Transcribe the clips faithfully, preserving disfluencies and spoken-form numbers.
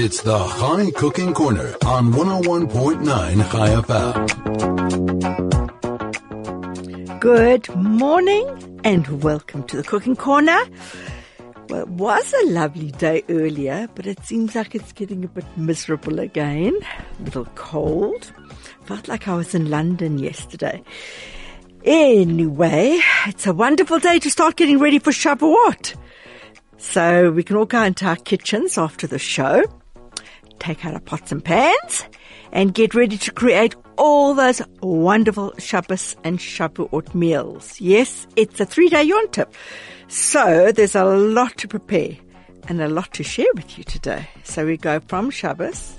It's the Chai Cooking Corner on one oh one point nine Chai F M. Good morning and welcome to the Cooking Corner. Well, it was a lovely day earlier, but it seems like it's getting a bit miserable again. A little cold. Felt like I was in London yesterday. Anyway, it's a wonderful day to start getting ready for Shavuot. So we can all go into our kitchens after the show, take out our pots and pans, and get ready to create all those wonderful Shabbos and Shavuot meals. Yes, it's a three-day yontif. So there's a lot to prepare and a lot to share with you today. So we go from Shabbos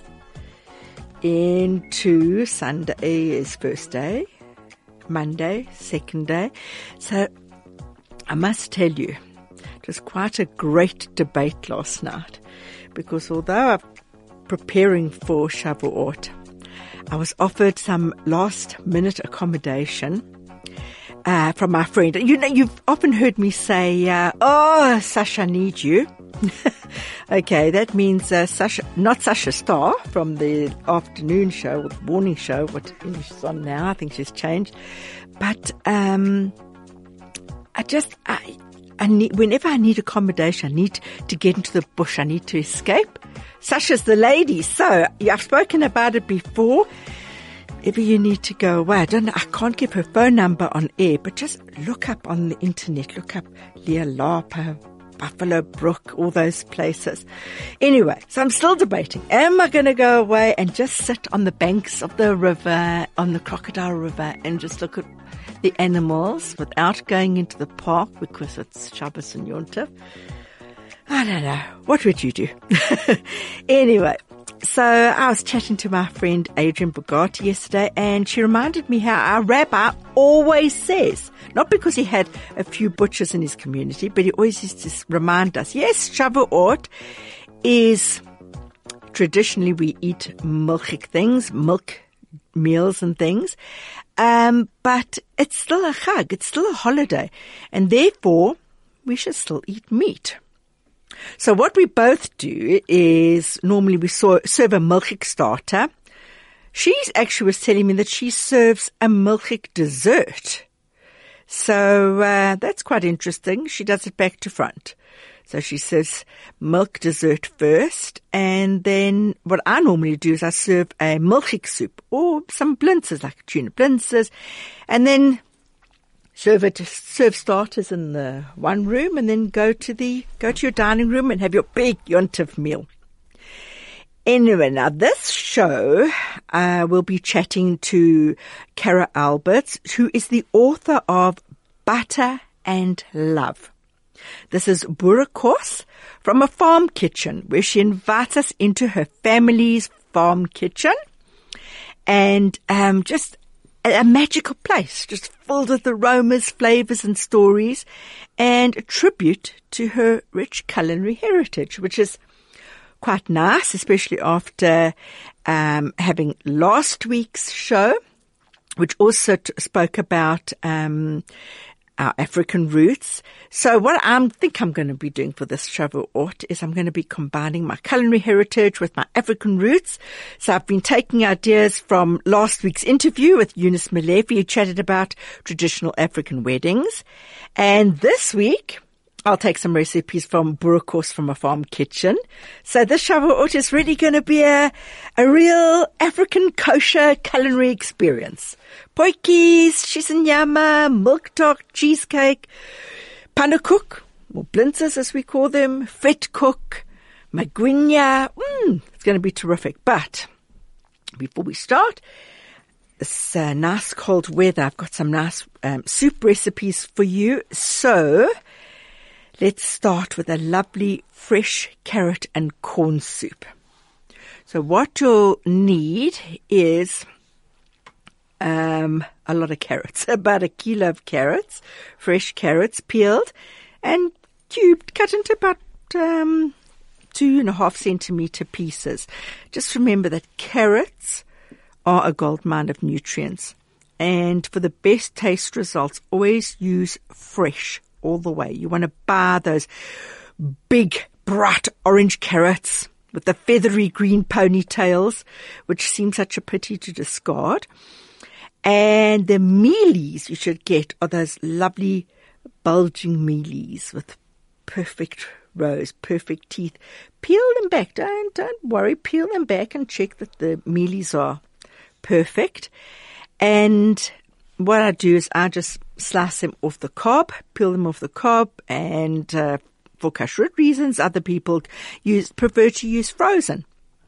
into Sunday is first day, Monday, second day. So I must tell you, it was quite a great debate last night because although I'm preparing for Shavuot, I was offered some last-minute accommodation uh, from my friend. You know, you've often heard me say, uh, oh, Sasha needs you. Okay, that means uh, Sasha, not Sasha Starr from the afternoon show, or the morning show, what she's on now. I think she's changed. But um, I just, I, I need, whenever I need accommodation, I need to get into the bush. I need to escape. Sasha's the lady. So I've spoken about it before. If you need to go away, I don't know, I can't give her phone number on air, but just look up on the internet, look up Leah Lapa, Buffalo Brook, all those places. Anyway, so I'm still debating. Am I going to go away and just sit on the banks of the river, on the Crocodile River, and just look at the animals without going into the park because it's Shabbos and Yontif? I don't know. What would you do? Anyway, so I was chatting to my friend Adrian Bogart yesterday, and she reminded me how our rabbi always says, not because he had a few butchers in his community, but he always used to remind us, yes, Shavuot is, traditionally we eat milchik things, milk meals and things, um, but it's still a chag, it's still a holiday, and therefore we should still eat meat. So what we both do is normally we serve a milchik starter. She actually was telling me that she serves a milchik dessert. So uh, that's quite interesting. She does it back to front. So she serves milk dessert first, and then what I normally do is I serve a milchik soup or some blintzes, like tuna blintzes, and then serve it, serve starters in the one room, and then go to the go to your dining room and have your big yontif meal. Anyway, now this show, uh, we'll be chatting to Kara Alberts, who is the author of Butter and Love. This is Burakos from a farm kitchen, where she invites us into her family's farm kitchen, and um, just a magical place, just filled with aromas, flavors, and stories, and a tribute to her rich culinary heritage, which is quite nice, especially after um, having last week's show, which also t- spoke about um, our African roots. So what I think I'm going to be doing for this Shavuot is I'm going to be combining my culinary heritage with my African roots. So I've been taking ideas from last week's interview with Eunice Malefi, who chatted about traditional African weddings. And this week, I'll take some recipes from Burakos from a farm kitchen. So this Shavuot is really going to be a, a real African kosher culinary experience. Poikies, shisenyama, milk tart, cheesecake, pannenkoek, or blintzes as we call them, vetkoek, magwinya. Mm, it's going to be terrific. But before we start, this uh, nice cold weather, I've got some nice um, soup recipes for you. So let's start with a lovely fresh carrot and corn soup. So what you'll need is um, a lot of carrots, about a kilo of carrots, fresh carrots, peeled and cubed, cut into about um, two and a half centimeter pieces. Just remember that carrots are a gold mine of nutrients. And for the best taste results, always use fresh all the way. You want to buy those big, bright orange carrots with the feathery green ponytails, which seem such a pity to discard. And the mealies you should get are those lovely bulging mealies with perfect rows, perfect teeth. Peel them back. Don't, don't worry. Peel them back and check that the mealies are perfect. And what I do is I just slice them off the cob, peel them off the cob, and uh, for kashrut reasons, other people use prefer to use frozen.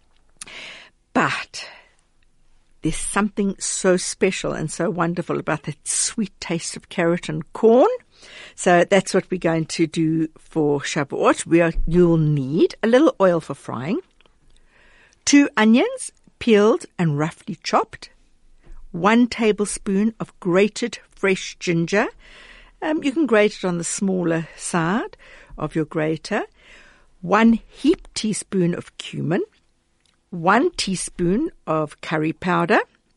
But there's something so special and so wonderful about that sweet taste of carrot and corn. So that's what we're going to do for Shavuot. We are, you'll need a little oil for frying, two onions peeled and roughly chopped, one tablespoon of grated fresh ginger. Um, you can grate it on the smaller side of your grater. One heaped teaspoon of cumin, one teaspoon of curry powder,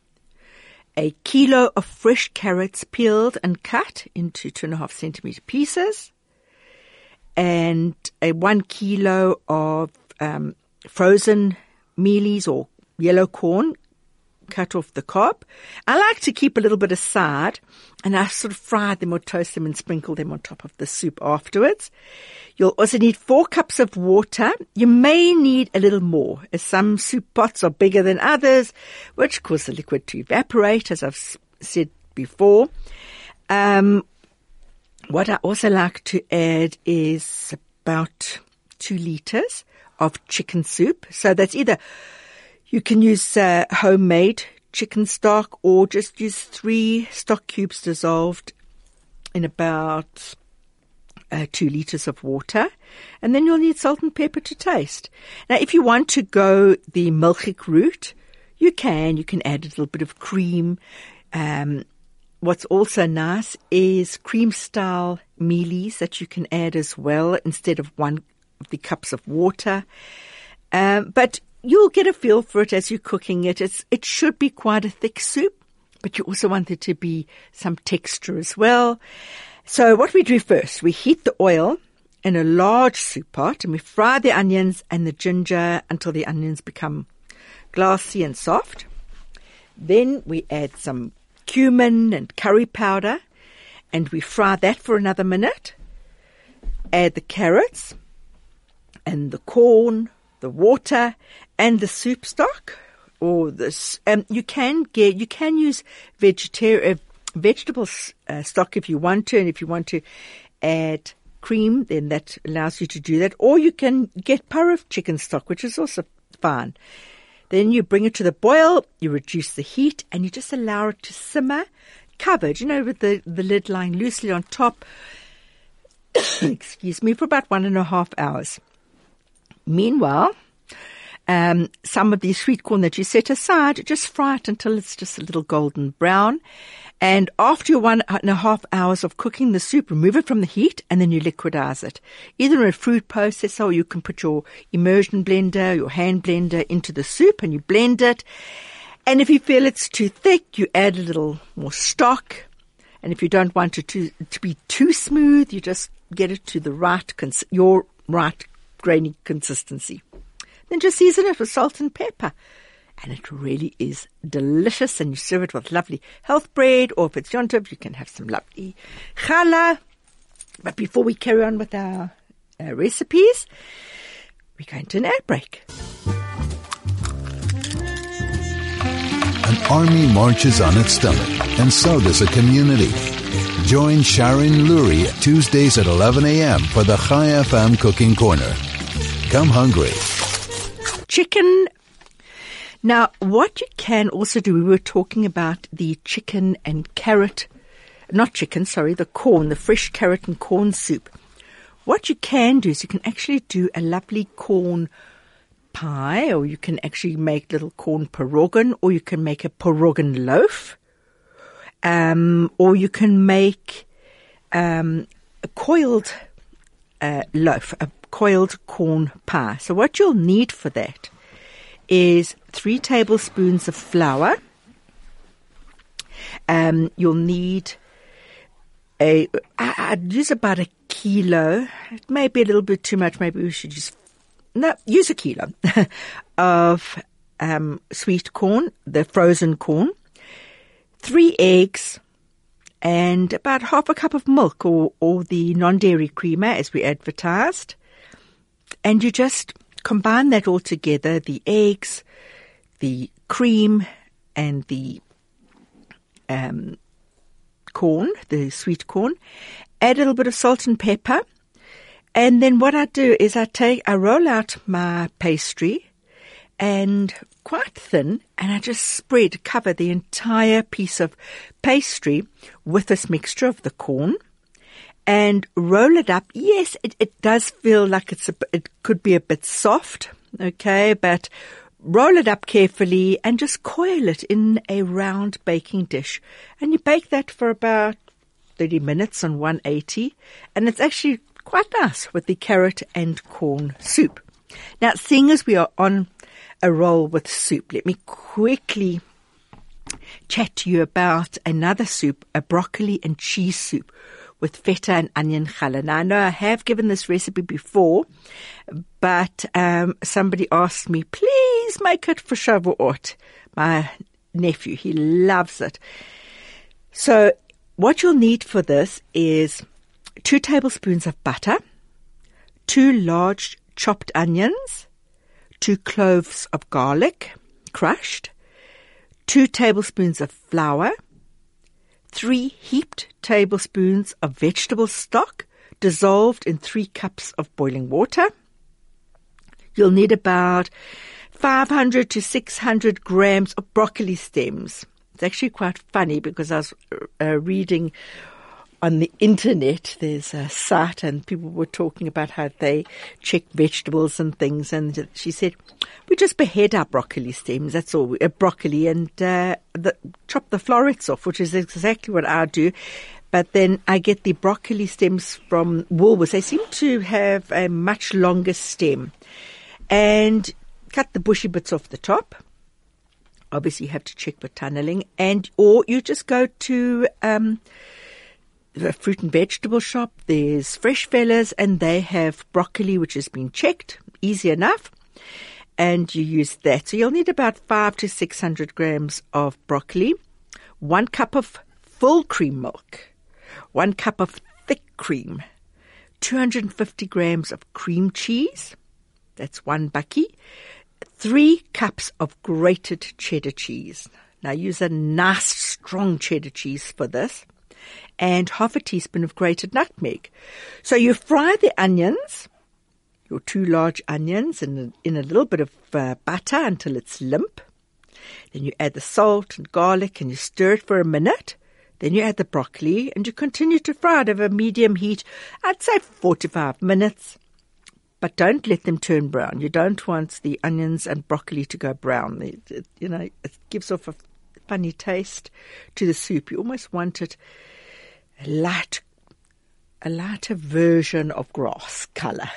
a kilo of fresh carrots peeled and cut into two and a half centimeter pieces, and a one kilo of um, frozen mealies or yellow corn cut off the cob. I like to keep a little bit aside, and I sort of fry them or toast them and sprinkle them on top of the soup afterwards. You'll also need four cups of water. You may need a little more, as some soup pots are bigger than others, which cause the liquid to evaporate, as I've said before. Um, what I also like to add is about two liters of chicken soup. So that's either you can use uh, homemade chicken stock or just use three stock cubes dissolved in about uh, two liters of water. And then you'll need salt and pepper to taste. Now, if you want to go the milchik route, you can. You can add a little bit of cream. Um, what's also nice is cream-style mealies that you can add as well instead of one of the cups of water. Um, but you'll get a feel for it as you're cooking it. It's, it should be quite a thick soup, but you also want there to be some texture as well. So what we do first, we heat the oil in a large soup pot and we fry the onions and the ginger until the onions become glassy and soft. Then we add some cumin and curry powder and we fry that for another minute. Add the carrots and the corn, the water, and the soup stock, or this. Um, you can get, you can use vegetarian uh, vegetable uh, stock if you want to, and if you want to add cream, then that allows you to do that. Or you can get parov chicken stock, which is also fine. Then you bring it to the boil, you reduce the heat, and you just allow it to simmer, covered, you know, with the the lid lying loosely on top. Excuse me, for about one and a half hours. Meanwhile, um, some of the sweet corn that you set aside, just fry it until it's just a little golden brown. And after your one and a half hours of cooking the soup, remove it from the heat and then you liquidize it. Either in a food processor or you can put your immersion blender, your hand blender into the soup and you blend it. And if you feel it's too thick, you add a little more stock. And if you don't want it to, to be too smooth, you just get it to the right, cons- your right grainy consistency. Then just season it with salt and pepper. And it really is delicious. And you serve it with lovely health bread, or if it's Yom Tov, you can have some lovely challah. But before we carry on with our, our recipes, we're going to an ad break. An army marches on its stomach, and so does a community. Join Sharon Lurie Tuesdays at eleven a.m. for the Chai F M Cooking Corner. Come hungry. Chicken. Now, what you can also do, we were talking about the chicken and carrot, not chicken, sorry, the corn, the fresh carrot and corn soup. What you can do is you can actually do a lovely corn pie, or you can actually make little corn pierogan, or you can make a pierogan loaf, um, or you can make um, a coiled uh, loaf, a coiled corn pie. So what you'll need for that is three tablespoons of flour. Um, you'll need a, I, I'd use about a kilo. It may be a little bit too much. Maybe we should use no, use a kilo of um, sweet corn, the frozen corn, three eggs, and about half a cup of milk or, or the non-dairy creamer as we advertised. And you just combine that all together, the eggs, the cream, and the um, corn, the sweet corn. Add a little bit of salt and pepper. And then what I do is I take, I roll out my pastry and quite thin, and I just spread, cover the entire piece of pastry with this mixture of the corn and roll it up. Yes, it, it does feel like it's a, it could be a bit soft, okay, but roll it up carefully and just coil it in a round baking dish. And you bake that for about thirty minutes on one eighty, and it's actually quite nice with the carrot and corn soup. Now, seeing as we are on a roll with soup, let me quickly chat to you about another soup, a broccoli and cheese soup with feta and onion challah. Now, I know I have given this recipe before, but um, somebody asked me, please make it for Shavuot. My nephew, he loves it. So what you'll need for this is two tablespoons of butter, two large chopped onions, two cloves of garlic, crushed, two tablespoons of flour, three heaped tablespoons of vegetable stock dissolved in three cups of boiling water. You'll need about five hundred to six hundred grams of broccoli stems. It's actually quite funny because I was uh, reading on the internet, there's a site and people were talking about how they check vegetables and things. And she said, we just behead our broccoli stems. That's all, uh, broccoli, and uh, the, chop the florets off, which is exactly what I do. But then I get the broccoli stems from Woolworths. They seem to have a much longer stem. And cut the bushy bits off the top. Obviously, you have to check for tunneling. And, or you just go to um, the fruit and vegetable shop. There's Fresh Fellas, and they have broccoli, which has been checked. Easy enough. And you use that. So you'll need about five to six hundred grams of broccoli, one cup of full cream milk, one cup of thick cream, two hundred fifty grams of cream cheese. That's one bucky. Three cups of grated cheddar cheese. Now use a nice strong cheddar cheese for this. And half a teaspoon of grated nutmeg. So you fry the onions, your two large onions, in a, in a little bit of uh, butter until it's limp. Then you add the salt and garlic and you stir it for a minute. Then you add the broccoli and you continue to fry it over medium heat. I'd say forty-five minutes. But don't let them turn brown. You don't want the onions and broccoli to go brown. It, it, you know, it gives off a funny taste to the soup. You almost want it a light, a lighter version of grass color.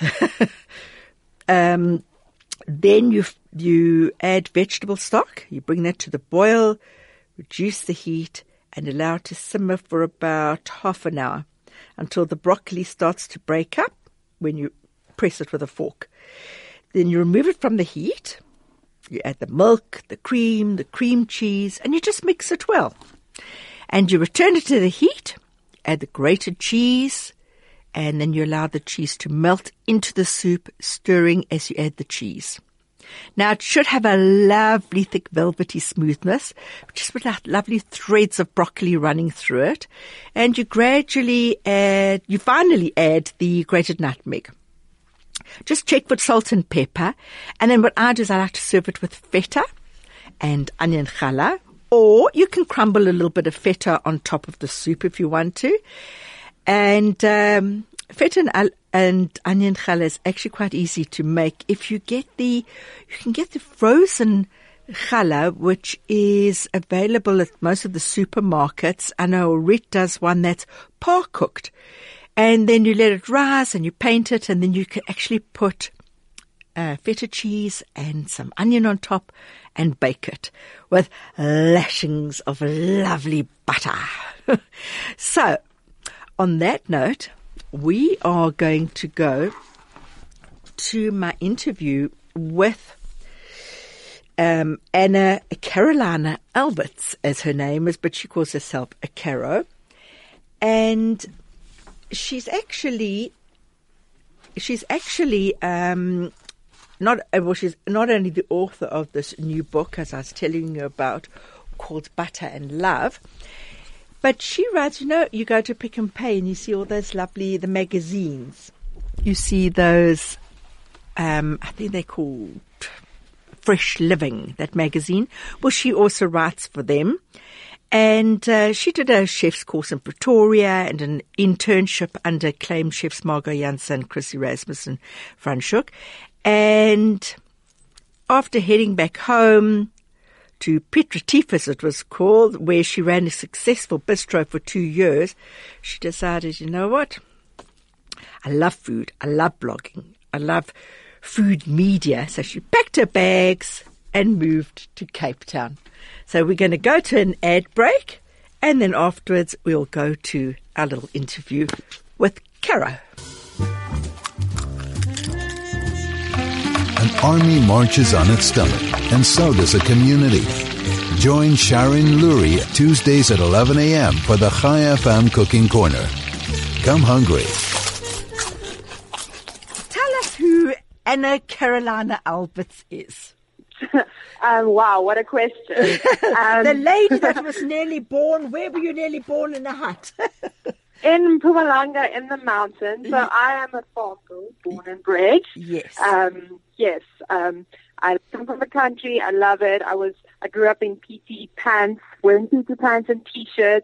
um, then you you add vegetable stock. You bring that to the boil, reduce the heat, and allow it to simmer for about half an hour until the broccoli starts to break up. When you press it with a fork. Then you remove it from the heat. You add the milk, the cream, the cream cheese, and you just mix it well. And you return it to the heat, add the grated cheese, and then you allow the cheese to melt into the soup, stirring as you add the cheese. Now, it should have a lovely thick velvety smoothness, just with that lovely threads of broccoli running through it. And you gradually add, you finally add the grated nutmeg. Just check for salt and pepper. And then what I do is I like to serve it with feta and onion challah. Or you can crumble a little bit of feta on top of the soup if you want to. And um, feta and, and onion challah is actually quite easy to make. If you get the, you can get the frozen challah, which is available at most of the supermarkets. I know Rit does one that's par-cooked. And then you let it rise and you paint it, and then you can actually put uh, feta cheese and some onion on top and bake it with lashings of lovely butter. So, on that note, we are going to go to my interview with um, Anna Carolina Alberts, as her name is, but she calls herself a Caro. And she's actually, she's actually um, not, well, she's not only the author of this new book, as I was telling you about, called Butter and Love, but she writes, you know, you go to Pick and Pay and you see all those lovely, the magazines. You see those, um, I think they're called Fresh Living, that magazine. Well, she also writes for them. And uh, she did a chef's course in Pretoria and an internship under acclaimed chefs Margot Jansen, Chris Erasmus and Franz Schuck. And after heading back home to Piet Retief, as it was called, where she ran a successful bistro for two years, she decided, you know what? I love food. I love blogging. I love food media. So she packed her bags and moved to Cape Town. So we're going to go to an ad break, and then afterwards we'll go to our little interview with Caro. An army marches on its stomach, and so does a community. Join Sharon Lurie Tuesdays at eleven a.m. for the Chai F M Cooking Corner. Come hungry. Tell us who Anna Carolina Alberts is. um, wow, what a question. Um, the lady that was nearly born, where were you nearly born, in a hut? in Mpumalanga, in the mountains. So I am a farm girl, born and bred. Yes. Um, yes. Um, I come from the country. I love it. I was. I grew up in P T pants, wearing P T pants and T-shirts.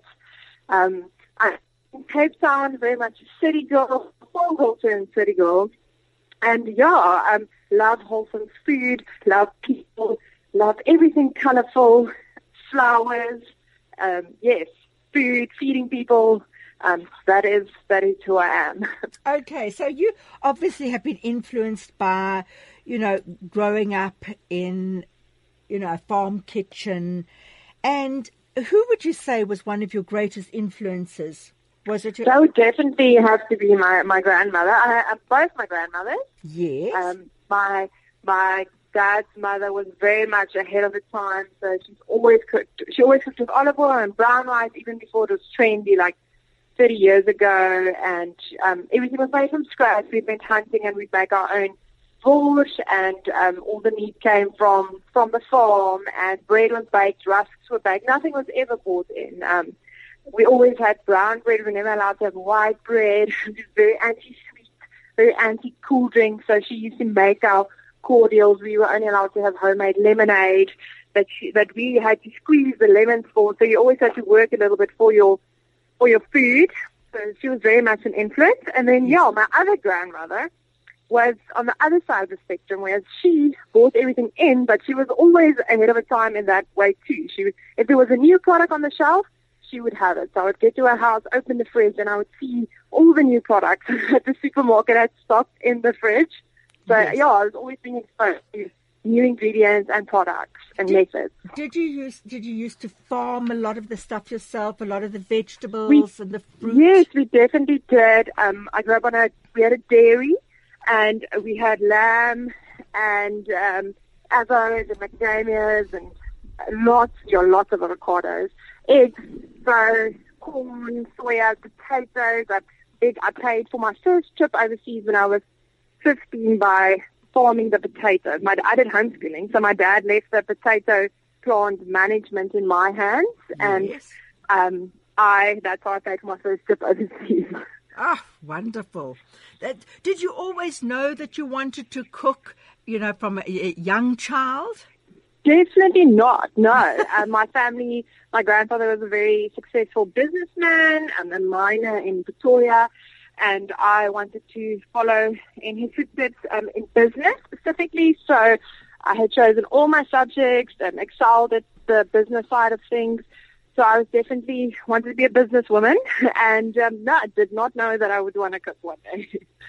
Um, I in Cape Town, very much a city girl, full wholesome city girl. And yeah, um, love wholesome food, love people, love everything colorful, flowers, um, yes, food, feeding people. Um, that is that is who I am. Okay, so you obviously have been influenced by, you know, growing up in, you know, a farm kitchen. And who would you say was one of your greatest influences? Was it your... That would definitely have to be my, my grandmother. I have both my grandmothers. Yes. Um, my my dad's mother was very much ahead of the time, so she's always cooked. She always cooked with olive oil and brown rice, even before it was trendy, like thirty years ago. And um, everything was made from scratch. We went hunting and we'd make our own borscht, and um, all the meat came from from the farm, and bread was baked, rusks were baked. Nothing was ever bought in. Um, We always had brown bread. We were never allowed to have white bread. She was very anti-sweet, very anti-cool drink. So she used to make our cordials. We were only allowed to have homemade lemonade that she, that we had to squeeze the lemons for. So you always had to work a little bit for your for your food. So she was very much an influence. And then, yeah, my other grandmother was on the other side of the spectrum, whereas she bought everything in, but she was always ahead of her time in that way too. She was, if there was a new product on the shelf, she would have it. So I would get to her house, open the fridge, and I would see all the new products that the supermarket had stocked in the fridge. So, yes. yeah, I was always being exposed to new ingredients and products and did, methods. Did you use Did you used to farm a lot of the stuff yourself, a lot of the vegetables we, and the fruit? Yes, we definitely did. Um, I grew up on a, we had a dairy, and we had lamb and um, avos and macadamias and lots, yeah, lots of avocados, eggs, so corn, soya, potatoes. I, big, I paid for my first trip overseas when I was fifteen by farming the potatoes. My, I did homeschooling, so my dad left the potato plant management in my hands, and yes. um, I that's how I paid for my first trip overseas. Ah, wonderful. That, did you always know that you wanted to cook, you know, from a, a young child? Definitely not, no. uh, my family, my grandfather was a very successful businessman and a miner in Pretoria, and I wanted to follow in his footsteps um, in business specifically. So I had chosen all my subjects and excelled at the business side of things. So I was definitely wanted to be a businesswoman, and um, no, I did not know that I would want to cook one day.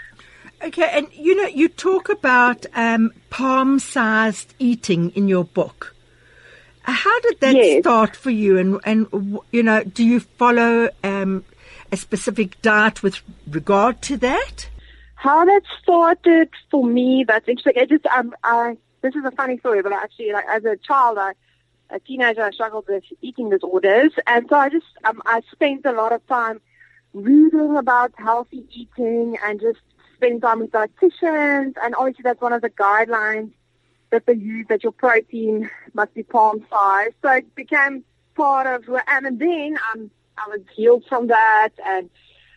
Okay, and you know, you talk about um, palm-sized eating in your book. How did that yes. start for you? And, and you know, do you follow um, a specific diet with regard to that? how that started for me, that's interesting. It just, um, I, this is a funny story, but I actually, like, as a child, I, a teenager, I struggled with eating disorders. And so I just, um, I spent a lot of time reading about healthy eating and just spending time with dietitians. And obviously that's one of the guidelines that they use, that your protein must be palm size. So it became part of who I am. And then um, I was healed from that, and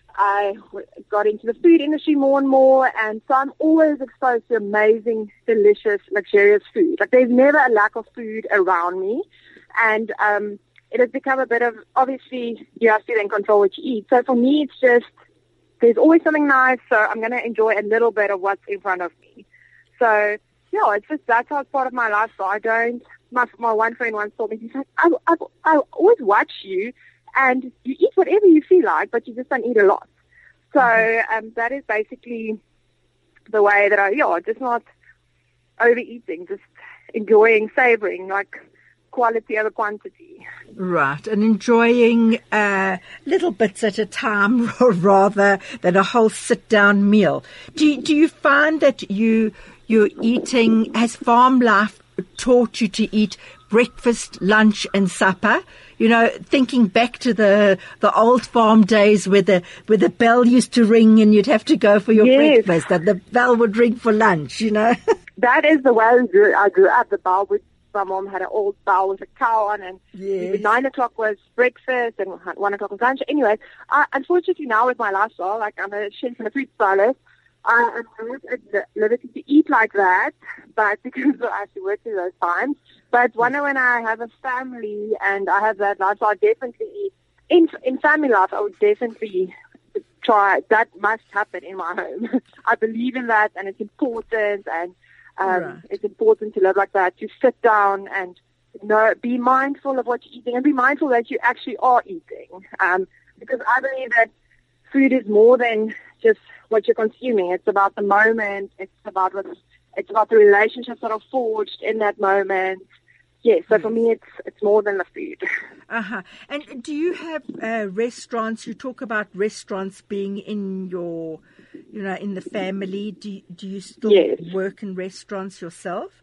I got into the food industry more and more. And so I'm always exposed to amazing, delicious, luxurious food. Like, there's never a lack of food around me. And um, it has become a bit of, obviously, you have to then control what you eat. So for me, it's just, there's always something nice, so I'm going to enjoy a little bit of what's in front of me. So, yeah, it's just, that's how it's part of my lifestyle. I don't, my my one friend once told me, he's like, I, I, I always watch you, and you eat whatever you feel like, but you just don't eat a lot. So mm-hmm. um, that is basically the way that I, yeah, just not overeating, just enjoying, savoring, like quality over quantity. Right, and enjoying uh, little bits at a time rather than a whole sit-down meal. Do you, do you find that you you're eating, has farm life taught you to eat breakfast, lunch, and supper? You know, thinking back to the the old farm days where the where the bell used to ring and you'd have to go for your yes. breakfast, and the bell would ring for lunch. You know, that is the way I grew, I grew up. The bell would. My mom had an old bowl with a cow on, and yes. nine o'clock was breakfast, and one o'clock was lunch. Anyway, I, unfortunately now with my lifestyle, like I'm a chef and a food stylist, I am not at liberty to eat like that, but because I have to work through those times. But one when I have a family and I have that lifestyle, I definitely, in, in family life, I would definitely try, that must happen in my home. I believe in that, and it's important, and Um, right. It's important to live like that, to sit down and you know, be mindful of what you're eating, and be mindful that you actually are eating. Um, because I believe that food is more than just what you're consuming. It's about the moment. It's about what, it's about the relationships that are forged in that moment. Yes, so yes. for me, it's it's more than the food. Uh-huh. And do you have uh, restaurants? You talk about restaurants being in your, you know, in the family. Do you, do you still yes. work in restaurants yourself?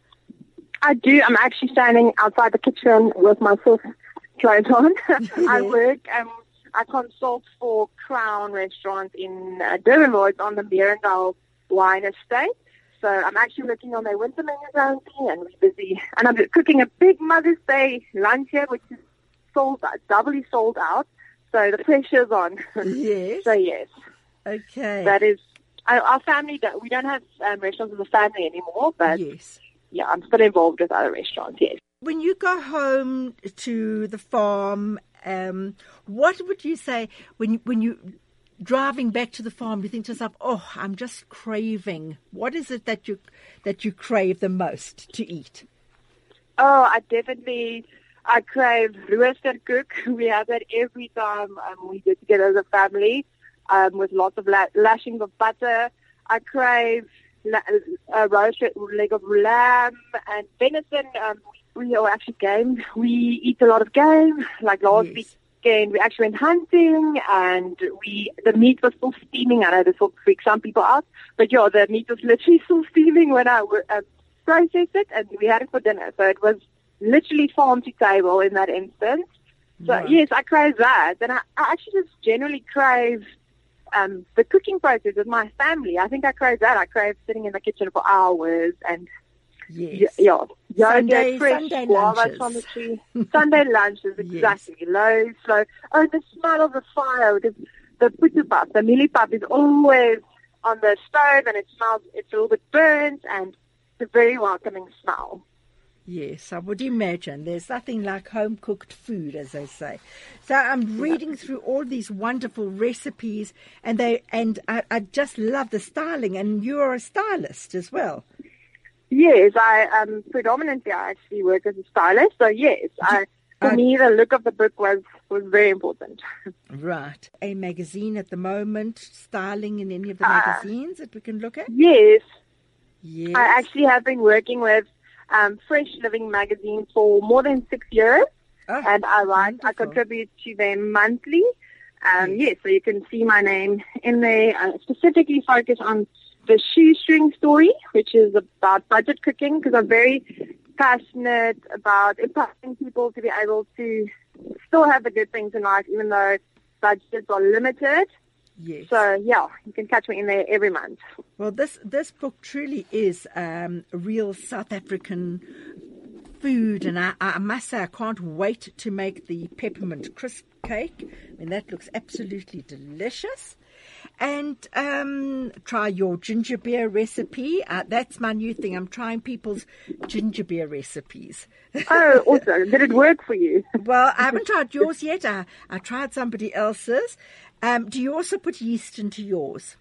I do. I'm actually standing outside the kitchen with my full clothes on. Yes. I work. Um, I consult for Crown Restaurant in uh, Durbanville. It's on the Merendale Wine Estate. So I'm actually working on their winter menu currently, and we're busy. And I'm cooking a big Mother's Day lunch here, which is sold out, doubly sold out. So the pressure's on. Yes. So yes. Okay. That is our, our family. We don't have um, restaurants as a family anymore, but yes. yeah, I'm still involved with other restaurants. Yes. When you go home to the farm, um, what would you say when when you driving back to the farm, you think to yourself, oh, I'm just craving. What is it that you that you crave the most to eat? Oh, I definitely, I crave roasted cook. We have that every time um, we get together as a family um, with lots of la- lashings of butter. I crave la- a roasted leg of lamb and venison. Um, we are actually game. We eat a lot of game, like last yes. week. And we actually went hunting, and we the meat was still steaming. I know this will freak some people out, but yeah, the meat was literally still steaming when I uh, processed it, and we had it for dinner. So it was literally farm to table in that instance. So right. yes, I crave that, and I, I actually just generally crave um, the cooking process with my family. I think I crave that. I crave sitting in the kitchen for hours and. Yes. Yeah, yeah. Sunday, fresh Sunday guavas lunches. from the tree. Sunday lunches, exactly. Yes. Low, slow. Oh, the smell of the fire, because the putupak, the millipap is always on the stove, and it smells, it's a little bit burnt, and it's a very welcoming smell. Yes, I would imagine. There's nothing like home-cooked food, as they say. So I'm reading yeah. through all these wonderful recipes, and they and I, I just love the styling, and you are a stylist as well. Yes, I um, predominantly I actually work as a stylist. So yes, I, for uh, me the look of the book was, was very important. Right. A magazine at the moment, styling in any of the uh, magazines that we can look at? Yes. Yes. I actually have been working with um, Fresh Living magazine for more than six years. Oh, and I write, wonderful. I contribute to them monthly. Um, yes. yes, so you can see my name in there. I specifically focus on The Shoestring Story, which is about budget cooking, because I'm very passionate about empowering people to be able to still have the good things in life, even though budgets are limited. Yes. So, yeah, you can catch me in there every month. Well, this, this book truly is um, real South African food, and I, I must say I can't wait to make the peppermint crisp cake. I mean, that looks absolutely delicious. And um, try your ginger beer recipe. Uh, that's my new thing. I'm trying people's ginger beer recipes. Oh, awesome. Did it work for you? Well, I haven't tried yours yet. I, I tried somebody else's. Um, do you also put yeast into yours?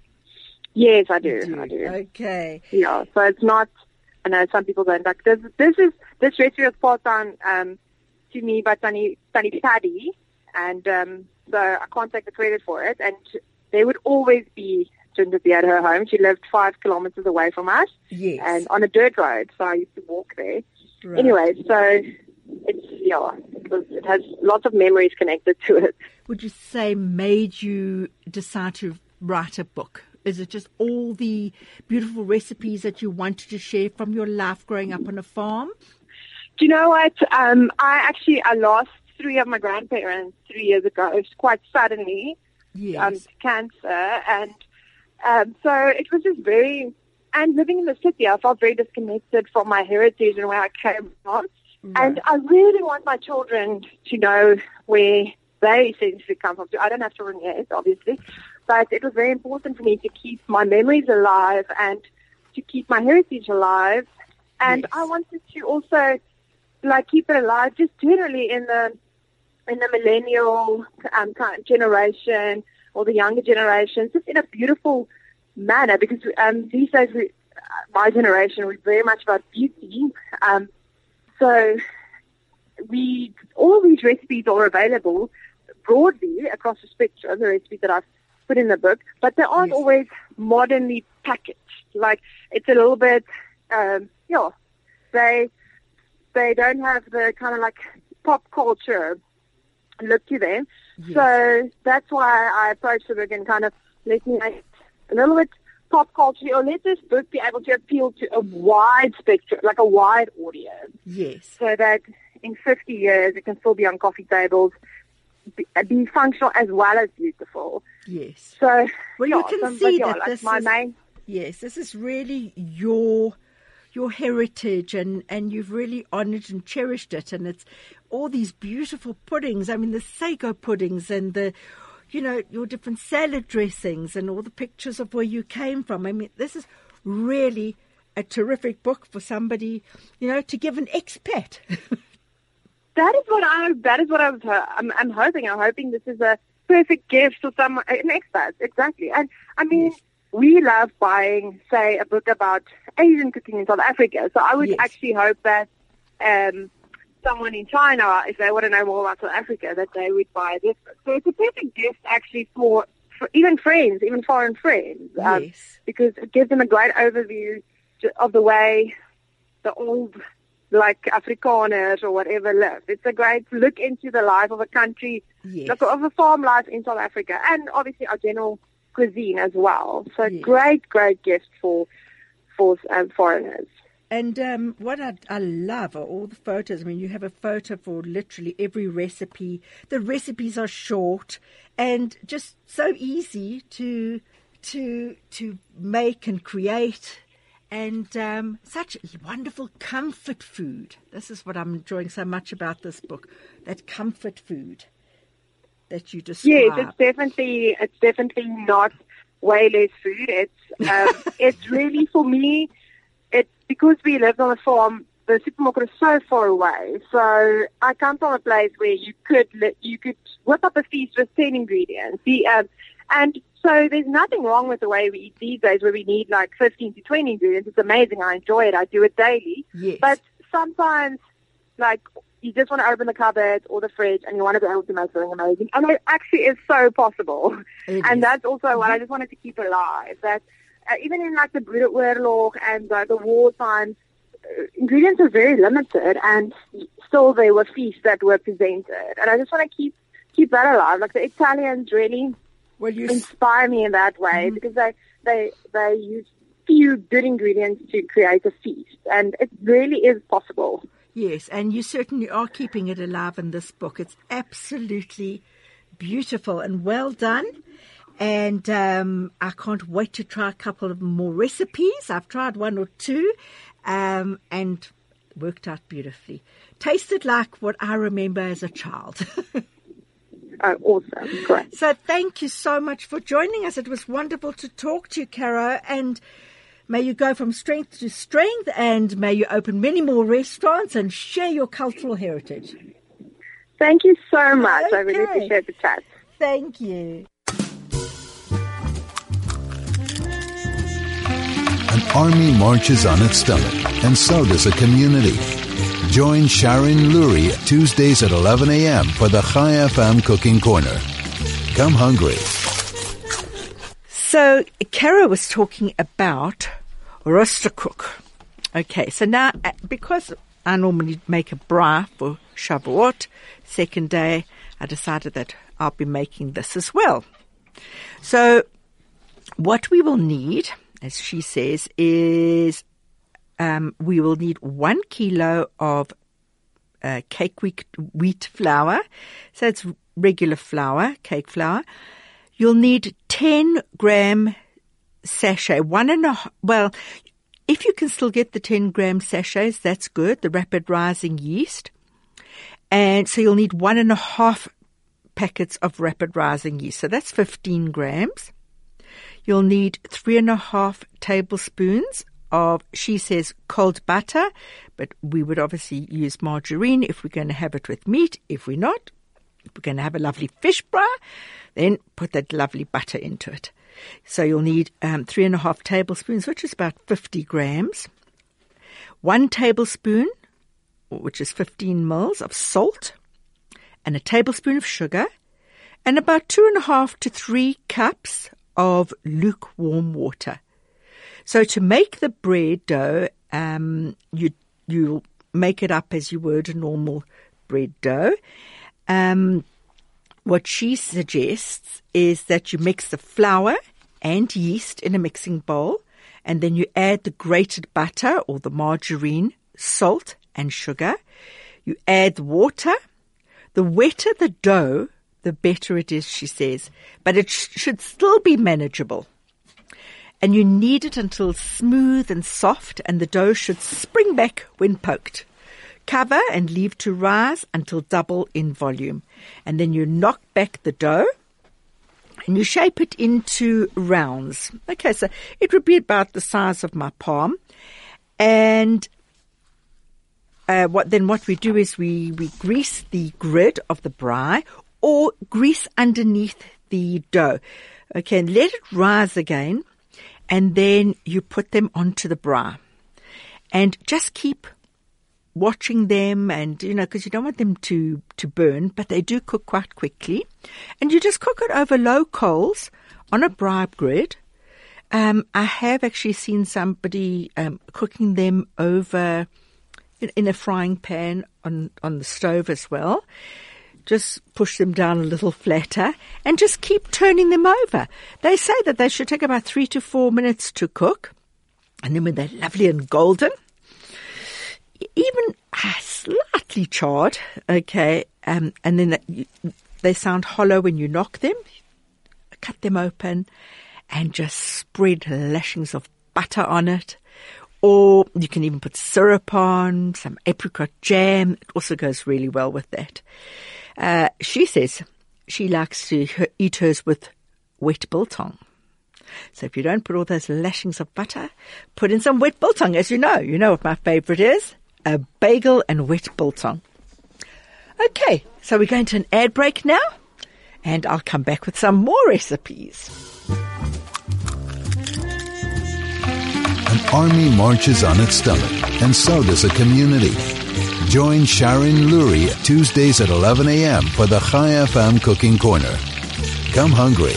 Yes, I do. do. I do. Okay. Yeah, so it's not, I know some people don't like this. This is, this recipe was passed on um, to me by Tani, Tani Paddy, and um, so I can't take the credit for it. And there would always be ginger beer at her home. She lived five kilometers away from us. Yes. And on a dirt road, so I used to walk there. Right. Anyway, so it's, yeah, it, was, it has lots of memories connected to it. Would you say made you decide to write a book? Is it just all the beautiful recipes that you wanted to share from your life growing up on a farm? Do you know what? Um, I actually, I lost three of my grandparents three years ago. It was quite suddenly. Yes. Um, cancer, and um, so it was just very, and living in the city, I felt very disconnected from my heritage and where I came from. Right. And I really want my children to know where they essentially come from. I don't have children yet, obviously, but it was very important for me to keep my memories alive and to keep my heritage alive. And yes. I wanted to also, like, keep it alive just generally in the in the millennial um, kind of generation or the younger generations, just in a beautiful manner, because um, these days, we, uh, my generation, was very much about beauty. Um, so we, all these recipes are available broadly across the spectrum, the recipes that I've put in the book, but they aren't yes. always modernly packaged. Like, it's a little bit, um, yeah, they, they don't have the kind of like pop culture look to them. Yes. So that's why I approached the book and kind of let me make a little bit pop culture, or let this book be able to appeal to a wide spectrum, like a wide audience. Yes. So that in fifty years it can still be on coffee tables, be, be functional as well as beautiful. Yes. So, well, yeah, you can so, see yeah, that like this my is, main... yes, this is really your your heritage, and, and you've really honoured and cherished it. And it's all these beautiful puddings. I mean, the sago puddings and the, you know, your different salad dressings and all the pictures of where you came from. I mean, this is really a terrific book for somebody, you know, to give an expat. That is what I. That is what I was. I'm, I'm hoping. I'm hoping this is a perfect gift for someone, an expat. Exactly. And I mean, yes. we love buying, say, a book about Asian cooking in South Africa. So I would yes. actually hope that um, someone in China, if they want to know more about South Africa, that they would buy this book. So it's a perfect gift actually for, for even friends, even foreign friends, um, yes. because it gives them a great overview of the way the old, like Afrikaners or whatever, live. It's a great look into the life of a country, yes. like of a farm life in South Africa, and obviously our general cuisine as well. So yes. great, great gift for for um, foreigners. And um, what I, I love are all the photos. I mean, you have a photo for literally every recipe. The recipes are short and just so easy to to to make and create. And um, such wonderful comfort food. This is what I'm enjoying so much about this book, that comfort food that you describe. Yes, it's definitely, it's definitely not way less food. It's, um, it's really, for me, it's because we lived on a farm, the supermarket is so far away. So I come from a place where you could, you could whip up a feast with ten ingredients. The, um, and so there's nothing wrong with the way we eat these days, where we need like fifteen to twenty ingredients. It's amazing. I enjoy it. I do it daily. Yes. But sometimes, like, you just want to open the cupboard or the fridge and you want to be able to make something amazing. And it actually is so possible. It and is. That's also what I just wanted to keep alive. That uh, even in like the Boereoorlog and uh, the war times, uh, ingredients are very limited, and still there were feasts that were presented. And I just want to keep keep that alive. Like the Italians really well, you inspire me in that way, mm-hmm. because they they they use few good ingredients to create a feast, and it really is possible. Yes, and you certainly are keeping it alive in this book. It's absolutely beautiful and well done. And um, I can't wait to try a couple of more recipes. I've tried one or two um, and worked out beautifully. Tasted like what I remember as a child. Oh, awesome. Great. So thank you so much for joining us. It was wonderful to talk to you, Caro, and may you go from strength to strength, and may you open many more restaurants and share your cultural heritage. Thank you so much. Okay. I really appreciate the chat. Thank you. An army marches on its stomach, and so does a community. Join Sharon Lurie Tuesdays at eleven a.m. for the Chai F M Cooking Corner. Come hungry. So, Caro was talking about roaster cook. Okay, so now, because I normally make a braai for Shavuot, second day, I decided that I'll be making this as well. So, what we will need, as she says, is um, we will need one kilo of uh, cake wheat, wheat flour. So it's regular flour, cake flour. You'll need ten gram sachet, one and a, well, if you can still get the ten gram sachets, that's good, the rapid rising yeast. And so you'll need one and a half packets of rapid rising yeast. So that's fifteen grams. You'll need three and a half tablespoons of, she says, cold butter, but we would obviously use margarine if we're going to have it with meat. If we're not, if we're going to have a lovely fish braai, then put that lovely butter into it. So you'll need um, three and a half tablespoons, which is about fifty grams. One tablespoon, which is fifteen mils of salt, and a tablespoon of sugar, and about two and a half to three cups of lukewarm water. So to make the bread dough, um, you you make it up as you would a normal bread dough. Um, what she suggests is that you mix the flour and yeast in a mixing bowl, and then you add the grated butter or the margarine, salt and sugar. You add the water. The wetter the dough, the better it is, she says, but it sh- should still be manageable. And you knead it until smooth and soft, and the dough should spring back when poked. Cover and leave to rise until double in volume. And then you knock back the dough and you shape it into rounds. Okay, so it would be about the size of my palm. And uh, what then what we do is we, we grease the grid of the braai or grease underneath the dough. Okay, and let it rise again. And then you put them onto the braai. And just keep watching them, and, you know, because you don't want them to, to burn, but they do cook quite quickly. And you just cook it over low coals on a braai grid. Um, I have actually seen somebody um, cooking them over in, in a frying pan on, on the stove as well. Just push them down a little flatter and just keep turning them over. They say that they should take about three to four minutes to cook. And then when they're lovely and golden, even uh, slightly charred, okay, um, and then they, they sound hollow when you knock them, cut them open and just spread lashings of butter on it. Or you can even put syrup on, some apricot jam. It also goes really well with that. Uh, she says she likes to eat hers with wet biltong. So if you don't put all those lashings of butter, put in some wet biltong. As you know, you know what my favorite is, a bagel and wet biltong. Okay, so we're going to an ad break now, and I'll come back with some more recipes. An army marches on its stomach, and so does a community. Join Sharon Lurie Tuesdays at eleven a.m. for the Chai F M Cooking Corner. Come hungry.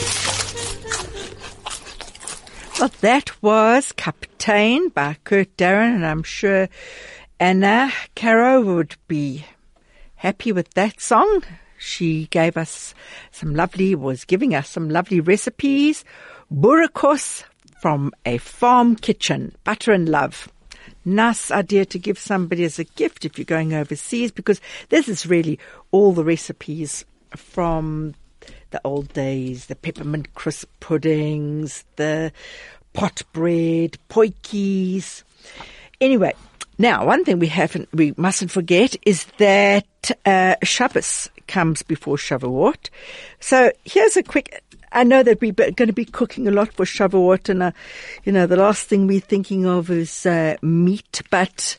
Well, that was Captain by Kurt Darren, and I'm sure Anna Caro would be happy with that song. She gave us some lovely, was giving us some lovely recipes. Boerekos from a farm kitchen, butter and love. Nice idea to give somebody as a gift if you're going overseas, because this is really all the recipes from the old days, the peppermint crisp puddings, the pot bread, potjies. Anyway, now one thing we haven't, we mustn't forget is that uh, Shabbos comes before Shavuot. So here's a quick. I know that we're going to be cooking a lot for Shavuot, and, uh, you know, the last thing we're thinking of is uh, meat, but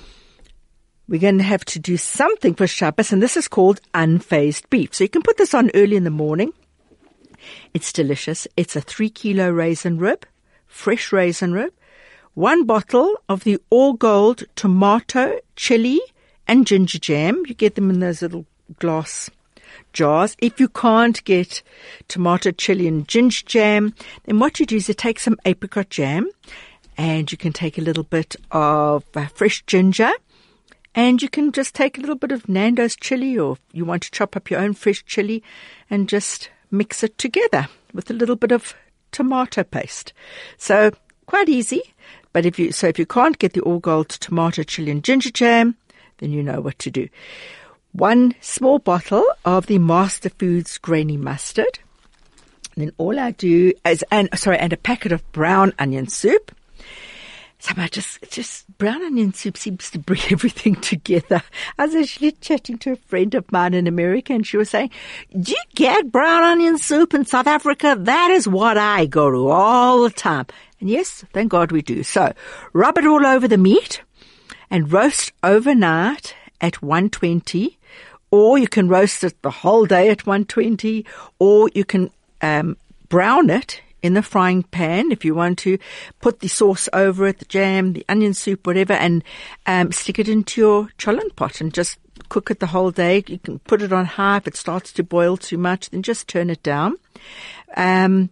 we're going to have to do something for Shabbos, and this is called unphased beef. So you can put this on early in the morning. It's delicious. It's a three kilo raisin rib, fresh raisin rib, one bottle of the All Gold tomato, chili, and ginger jam. You get them in those little glass jars. If you can't get tomato, chili and ginger jam, then what you do is you take some apricot jam, and you can take a little bit of uh, fresh ginger, and you can just take a little bit of Nando's chili, or you want to chop up your own fresh chili and just mix it together with a little bit of tomato paste. So quite easy. But if you so if you can't get the All Gold tomato, chili and ginger jam, then you know what to do. One small bottle of the Master Foods grainy mustard. And then all I do is, and sorry, and a packet of brown onion soup. So I just, just brown onion soup seems to bring everything together. I was actually chatting to a friend of mine in America, and she was saying, "Do you get brown onion soup in South Africa? That is what I go to all the time." And yes, thank God we do. So rub it all over the meat and roast overnight at one twenty. Or you can roast it the whole day at one twenty, or you can um, brown it in the frying pan if you want to. Put the sauce over it, the jam, the onion soup, whatever, and um, stick it into your cholent pot and just cook it the whole day. You can put it on high. If it starts to boil too much, then just turn it down. Um,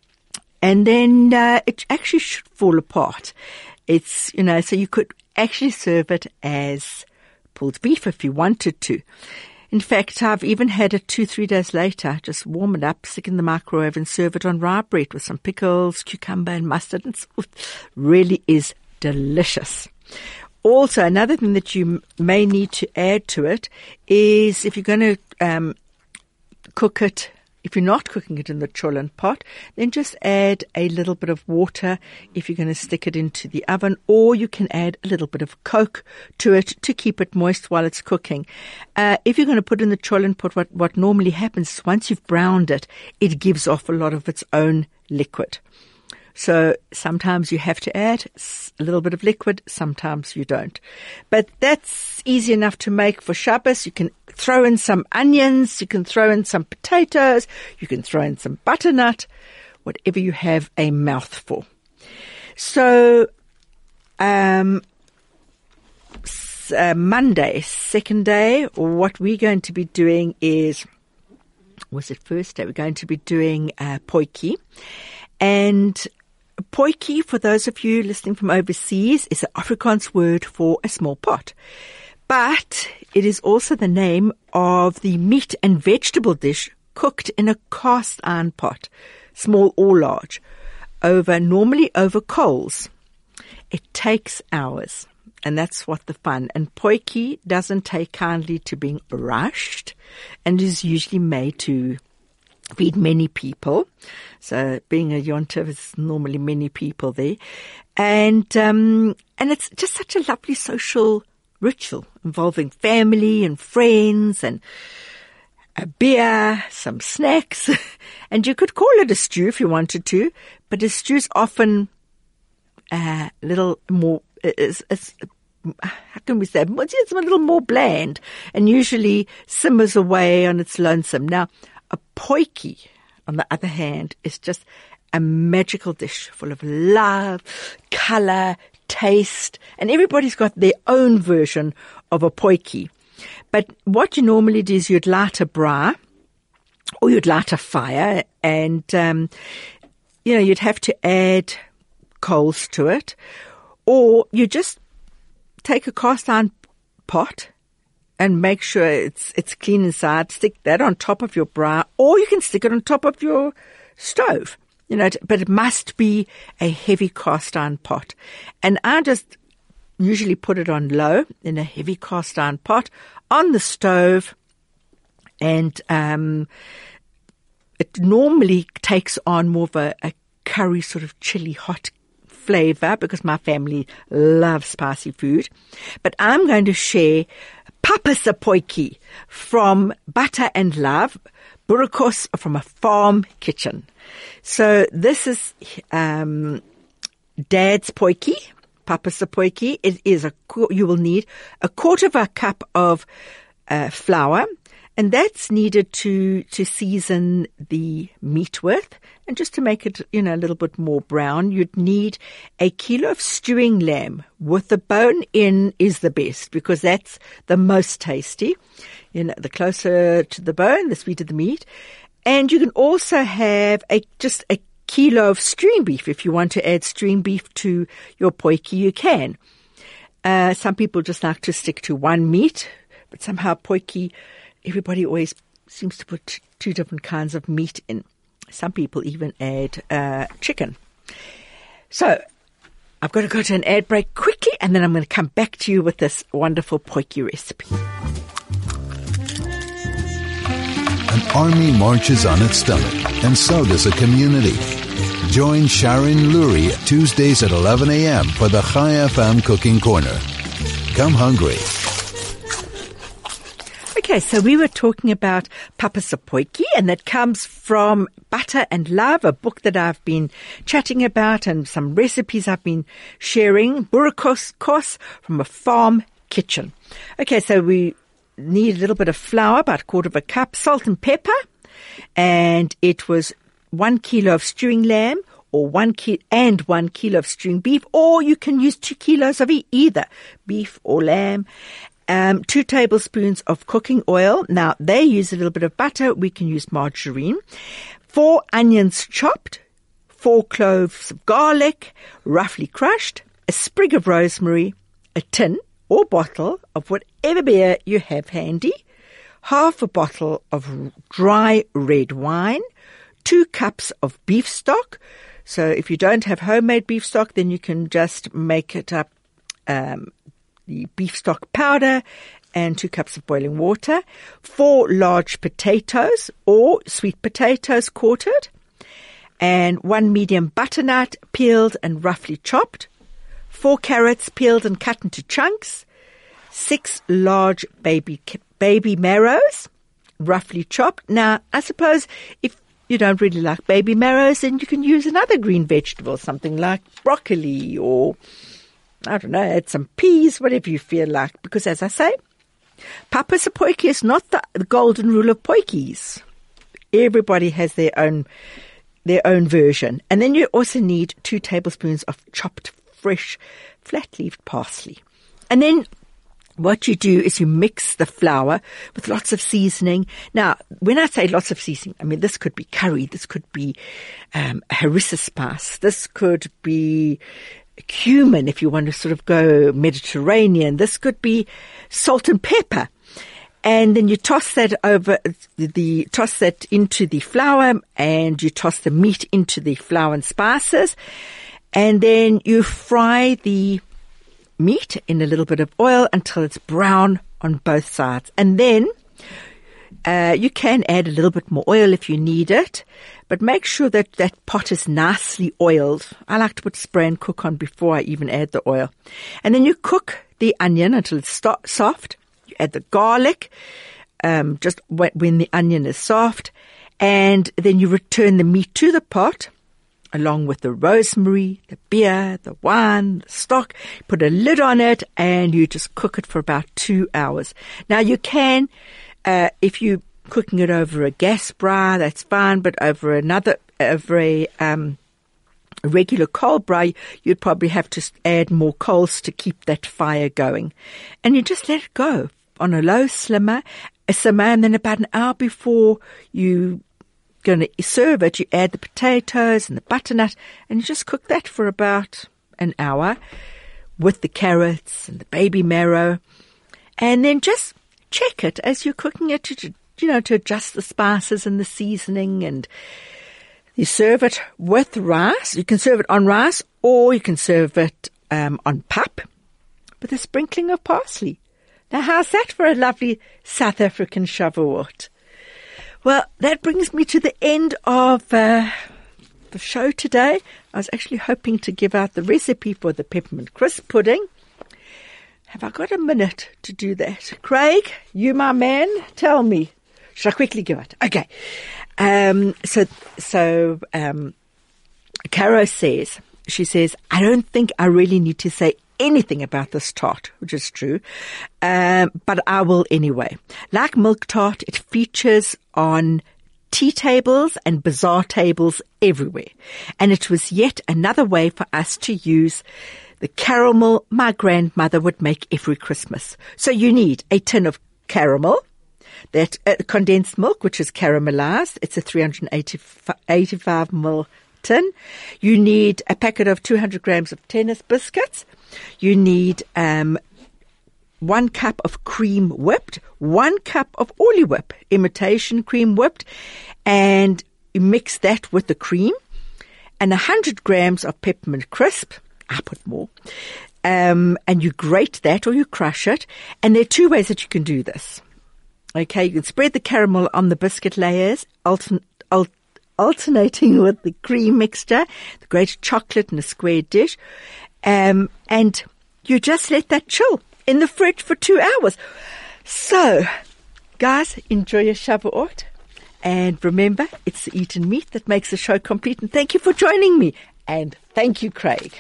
and then uh, it actually should fall apart. It's, you know, so you could actually serve it as pulled beef if you wanted to. In fact, I've even had it two, three days later. Just warm it up, stick it in the microwave and serve it on rye bread with some pickles, cucumber and mustard. It really is delicious. Also, another thing that you may need to add to it is if you're going to um, cook it, if you're not cooking it in the cholent pot, then just add a little bit of water if you're going to stick it into the oven, or you can add a little bit of Coke to it to keep it moist while it's cooking. Uh, if you're going to put it in the cholent pot, what, what normally happens is once you've browned it, it gives off a lot of its own liquid. So sometimes you have to add a little bit of liquid, sometimes you don't. But that's easy enough to make for Shabbos. You can throw in some onions, you can throw in some potatoes, you can throw in some butternut, whatever you have a mouth for. So um, uh, Monday, second day, what we're going to be doing is, was it first day? We're going to be doing uh, potjie. And potjie, for those of you listening from overseas, is an Afrikaans word for a small pot. But it is also the name of the meat and vegetable dish cooked in a cast iron pot, small or large, over normally over coals. It takes hours, and that's what the fun. And potjie doesn't take kindly to being rushed, and is usually made to feed many people. So being a yontif, is normally many people there. And um, and it's just such a lovely social ritual involving family and friends and a beer, some snacks. And you could call it a stew if you wanted to, but a stew's often a little more, is, is, how can we say, it's a little more bland and usually simmers away on its lonesome. Now, a potjie, on the other hand, is just a magical dish full of love, color, taste, and everybody's got their own version of a potjie. But what you normally do is you'd light a braai, or you'd light a fire, and um, you know, you'd have to add coals to it, or you just take a cast iron pot and make sure it's it's clean inside. Stick that on top of your braai, or you can stick it on top of your stove. You know, but it must be a heavy cast iron pot. And I just usually put it on low in a heavy cast iron pot on the stove. And um, it normally takes on more of a, a curry sort of chili hot flavor because my family loves spicy food. But I'm going to share papasa potjie from Butter and Love, Burkos from a farm kitchen. So this is um, Dad's potjie, papasa potjie. It is a you will need a quarter of a cup of uh, flour, and that's needed to to season the meat with, and just to make it you know a little bit more brown. You'd need a kilo of stewing lamb with the bone in is the best because that's the most tasty. You know, the closer to the bone, the sweeter the meat. And you can also have a just a kilo of string beef. If you want to add string beef to your potjie, you can. Uh, some people just like to stick to one meat, but somehow potjie, everybody always seems to put two different kinds of meat in. Some people even add uh, chicken. So I've got to go to an ad break quickly, and then I'm going to come back to you with this wonderful potjie recipe. An army marches on its stomach, and so does a community. Join Sharon Lurie Tuesdays at eleven a.m. for the Chai F M Cooking Corner. Come hungry. Okay, so we were talking about papasa potjie, and that comes from Butter and Love, a book that I've been chatting about, and some recipes I've been sharing. Burkos kos from a farm kitchen. Okay, so we need a little bit of flour, about a quarter of a cup, salt and pepper, and it was one kilo of stewing lamb, or one kilo and one kilo of stewing beef, or you can use two kilos of either beef or lamb. Um, two tablespoons of cooking oil. Now, they use a little bit of butter. We can use margarine. Four onions chopped. Four cloves of garlic, roughly crushed. A sprig of rosemary. A tin or bottle of whatever beer you have handy. Half a bottle of dry red wine. Two cups of beef stock. So if you don't have homemade beef stock, then you can just make it up. Um, the beef stock powder and two cups of boiling water, four large potatoes or sweet potatoes quartered, and one medium butternut peeled and roughly chopped, four carrots peeled and cut into chunks, six large baby baby marrows roughly chopped. Now, I suppose if you don't really like baby marrows, then you can use another green vegetable, something like broccoli or I don't know, add some peas, whatever you feel like. Because as I say, papasa potjie is not the, the golden rule of potjies. Everybody has their own their own version. And then you also need two tablespoons of chopped fresh flat-leaved parsley. And then what you do is you mix the flour with lots of seasoning. Now, when I say lots of seasoning, I mean this could be curry, this could be um, harissa spice, this could be cumin if you want to sort of go Mediterranean. This could be salt and pepper. And then you toss that over the, the toss that into the flour, and you toss the meat into the flour and spices. And then you fry the meat in a little bit of oil until it's brown on both sides. And then uh, you can add a little bit more oil if you need it. But make sure that that pot is nicely oiled. I like to put spray and cook on before I even add the oil. And then you cook the onion until it's st- soft. You add the garlic um, just w- when the onion is soft. And then you return the meat to the pot along with the rosemary, the beer, the wine, the stock. Put a lid on it and you just cook it for about two hours. Now you can, uh, if you cooking it over a gas braai, that's fine, but over another, over a um, regular coal braai, you'd probably have to add more coals to keep that fire going. And you just let it go on a low simmer, a simmer, and then about an hour before you going to serve it, you add the potatoes and the butternut, and you just cook that for about an hour with the carrots and the baby marrow, and then just check it as you're cooking it to you know, to adjust the spices and the seasoning and You serve it with rice. You can serve it on rice or you can serve it um, on pap with a sprinkling of parsley. Now, how's that for a lovely South African Shavuot? Well, that brings me to the end of uh, the show today. I was actually hoping to give out the recipe for the peppermint crisp pudding. Have I got a minute to do that? Craig, you my man, tell me. Should I quickly give it? Okay. Um, so, so, um, Caro says, she says, I don't think I really need to say anything about this tart, which is true, um, but I will anyway. Like milk tart, it features on tea tables and bazaar tables everywhere. And it was yet another way for us to use the caramel my grandmother would make every Christmas. So you need a tin of caramel, that uh, condensed milk, which is caramelized. It's a three hundred eighty-five milliliter tin. You need a packet of two hundred grams of tennis biscuits. You need um, one cup of cream whipped, one cup of Orly whip, imitation cream whipped, and you mix that with the cream, and one hundred grams of peppermint crisp. I put more. Um, and you grate that or you crush it. And there are two ways that you can do this. Okay, you can spread the caramel on the biscuit layers, altern- al- alternating with the cream mixture, the grated chocolate in a square dish, um, and you just let that chill in the fridge for two hours. So, guys, enjoy your Shavuot, and remember, it's the eaten meat that makes the show complete. And thank you for joining me, and thank you, Craig.